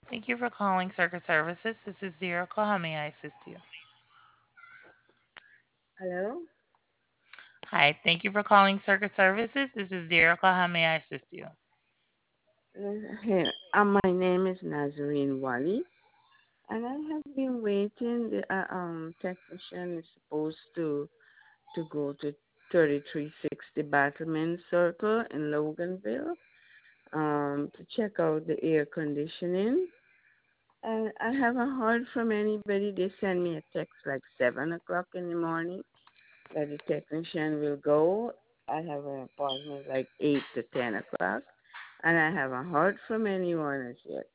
Thank you for calling Circuit Services. This is Zerica. How may I assist you? Hello. Hi, thank you for calling Circuit Services. This is Zerica. How may I assist you? Hey, my name is Nazarene Wally, and I have been waiting. The technician is supposed to go to 3360 Battleman Circle in Loganville to check out the air conditioning. And I haven't heard from anybody. They send me a text like 7 o'clock in the morning that the technician will go. I have an appointment like 8 to 10 o'clock, and I haven't heard from anyone as yet.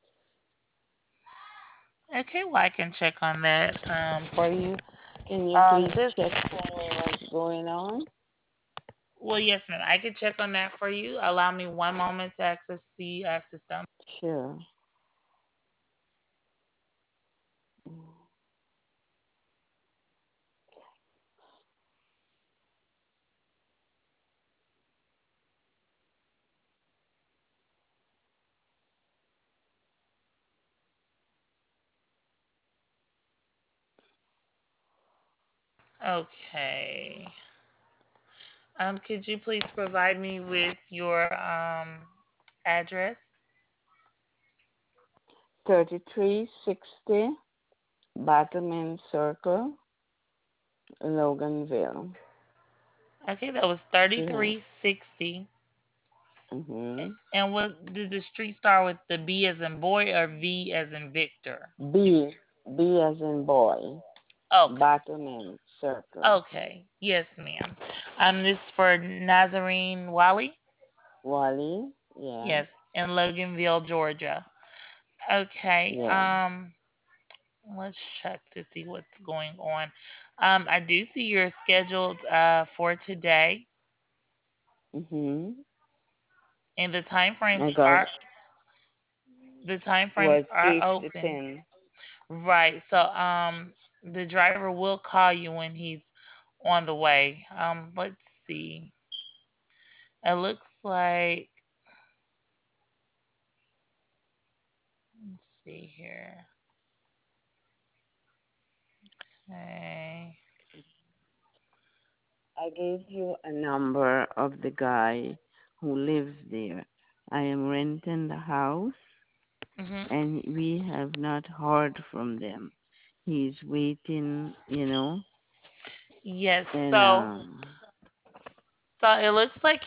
Okay, well, I can check on that for you. Can you please Just check for me what's going on? well, yes, ma'am. I can check on that for you. Allow me one moment to access the system. Sure. Okay. Could you please provide me with your address? 3360 Battleman Circle, Loganville. Okay, that was Yeah. 3360. Mhm. And what did the street start with, the B as in boy or V as in Victor? B as in boy. Okay. Battleman Circle. Okay. Yes, ma'am. This for Nazarene Wally? Wally. Yeah. Yes, in Loganville, Georgia. Okay. Yeah. Let's check to see what's going on. I do see you're scheduled for today, Mhm. and I got the time frames was are 8 to open. 10. Right. So the driver will call you when he's on the way. Let's see. It looks like, let's see here. Okay. I gave you a number of the guy who lives there. I am renting the house, Mhm. and we have not heard from them. He's waiting, Yes. and So it looks like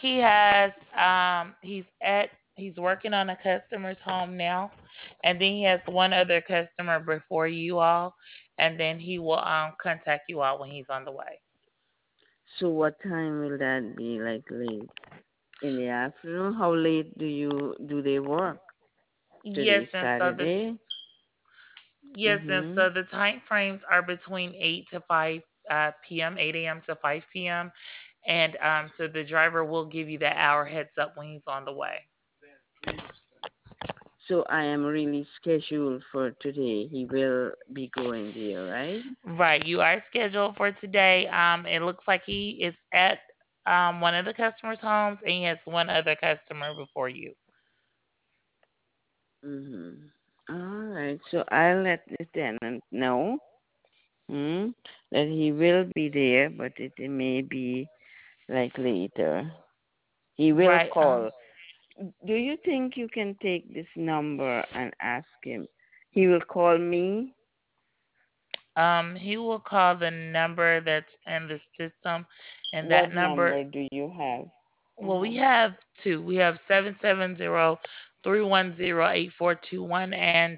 he's working on a customer's home now, and then he has one other customer before you all, and then he will contact you all when he's on the way. so what time will that be? Like late in the afternoon? How late do they work? Yes, Today and so the Saturday. Mhm. time frames are between 8 to 5 p.m., 8 a.m. to 5 p.m., and so the driver will give you that hour heads up when he's on the way. So I am really scheduled for today. He will be going there, right? Right, you are scheduled for today. It looks like he is at one of the customers' homes, and he has one other customer before you. Mhm. All right. So I'll let the tenant know, hmm, that he will be there, but it may be like later. He will Right. call. Do you think you can take this number and ask him? He will call me. He will call the number that's in the system, and that What number. number do you have? Well, Uh-huh. we have two. We have 770-310-8421 and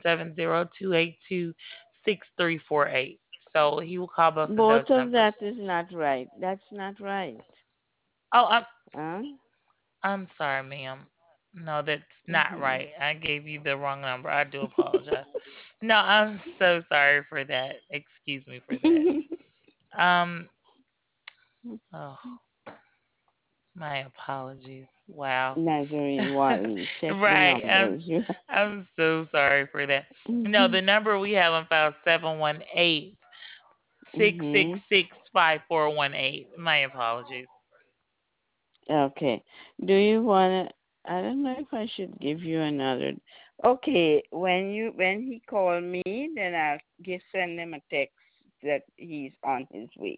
770-282-6348. So he will call both of those Both of numbers. that is not right. That's not right. Oh, Huh? I'm sorry, ma'am. No, that's not Mhm. right. I gave you the wrong number. I do apologize. No, I'm so sorry for that. Excuse me for that. Um, oh, my apologies. Wow. Nazarene Wally. Check the Right. numbers. I'm so sorry for that. No, Mhm. the number we have on file 718 six six Mhm. six 5418. My apologies. Okay. Do you want to? I don't know if I should give you another. Okay, when he called me, then I'll give send him a text that he's on his way.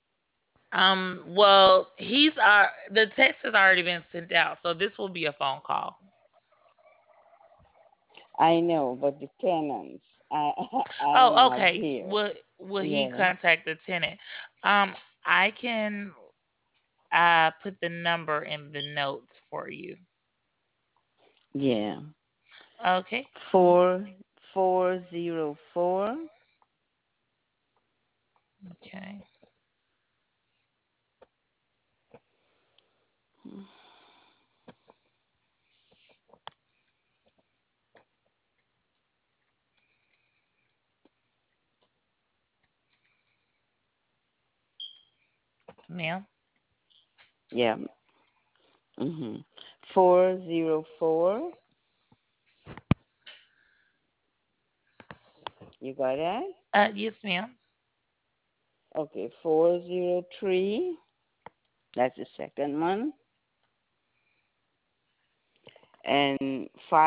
Well, the text has already been sent out, so this will be a phone call. I know, but the tenants, I I'm Oh, not okay. here. Will he Yeah, contact the tenant? I can put the number in the notes for you. yeah. Okay. 4404. Okay. Ma'am. Yeah. Mhm. 404. You got that? Yes, ma'am. Okay. 403. That's the second one. And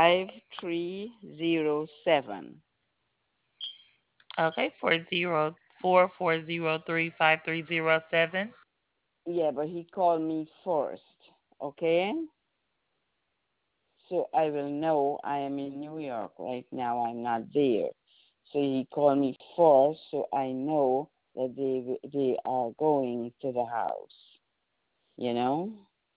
5307. Okay. 404403530 7. Yeah, but he called me first. Okay? So I will know I am in New York right now. I'm not there. So he called me first, so I know that they are going to the house. You know,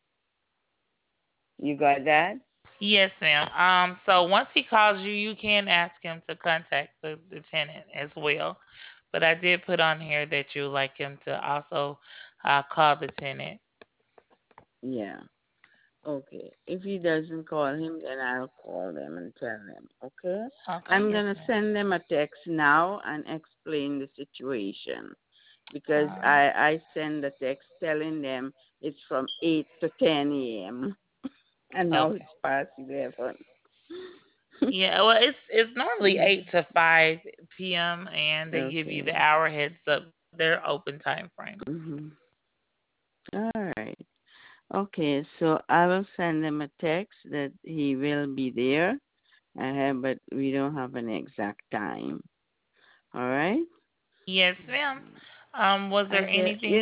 you got that? Yes, ma'am. So once he calls you, you can ask him to contact the tenant as well. But I did put on here that you would like him to also call the tenant. Yeah. Okay. If he doesn't call him, then I'll call them and tell them. Okay. Okay, I'm yes, gonna ma'am. send them a text now and explain the situation because All right. I send the text telling them it's from 8 to 10 a.m. and now Okay. it's past 11. Yeah, well, it's normally 8 to 5 p.m. and they give you Okay. the hour heads up, their open time frame. Mhm. All right. Okay, so I will send them a text that he will be there, but we don't have an exact time. All right. Yes, ma'am. Was there I said, anything?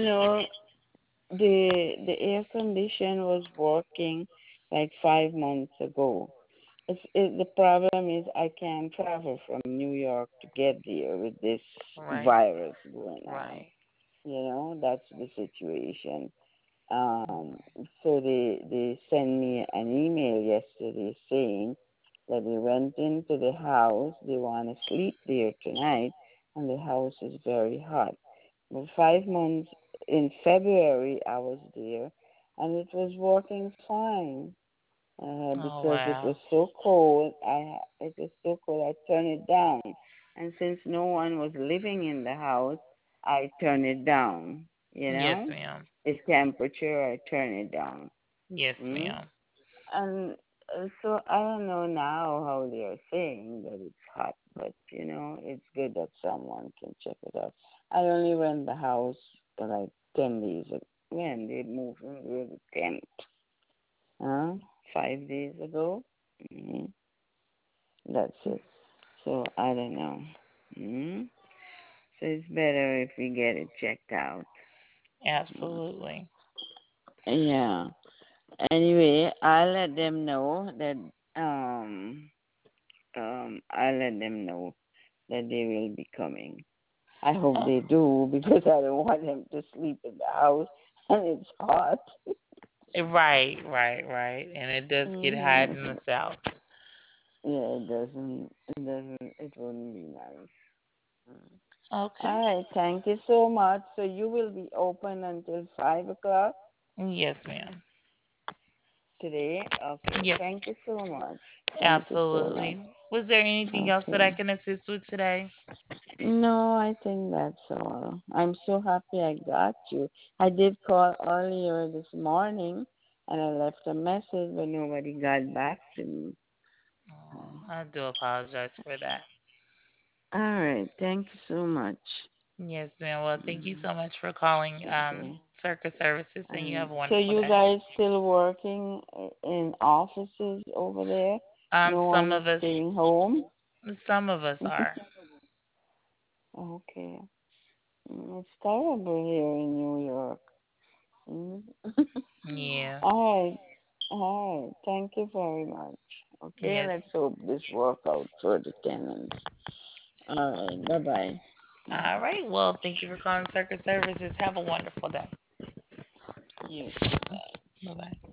the air condition was working like 5 months ago. The problem is I can't travel from New York to get there with this Right, virus going on. right. That's the situation. Um, so they sent me an email yesterday saying that they went into the house. They want to sleep there tonight, and the house is very hot. But 5 months in February, I was there, and it was working fine. Oh Because it was wow. so cold, it was so cold. I turned it down, and since no one was living in the house, I turned it down. You Yes, know, ma'am. the temperature, I turn it down. Yes, Mm? ma'am. And so I don't know now how they are saying that it's hot, but it's good that someone can check it out. I only rent the house for like 10 days ago. When they moved in there the 10th, huh? 5 days ago. hmm That's it. So I don't know. hmm So it's better if we get it checked out. Absolutely. Yeah. Anyway, I let them know that um I let them know that they will be coming. I hope Oh, they do because I don't want them to sleep in the house and it's hot. right, right, right. And it does get hot in the hmm south. Yeah, it wouldn't be nice. Mm. Okay. All right, thank you so much. So you will be open until 5 o'clock Yes, ma'am. today. Okay, Yep. thank you so much. Thank you so much. Absolutely. Was there anything else that I Okay. can assist with today? No, I think that's all. I'm so happy I got you. I did call earlier this morning and I left a message, but nobody got back to me. Oh, I do apologize for that. All right, thank you so much. Yes, ma'am. Well, thank you Mm, so much for calling okay. Circus Services, and you And have a so wonderful you day. guys still working in offices over there? No Some one of us, staying home? some of us are. Okay. It's terrible here in New York. Mm. Yeah. All right. All right. Thank you very much. Okay, Yes. let's hope this work out for the tenants. All right. Bye bye. All right. Well, thank you for calling Circuit Services. Have a wonderful day. You too. Bye. Bye bye.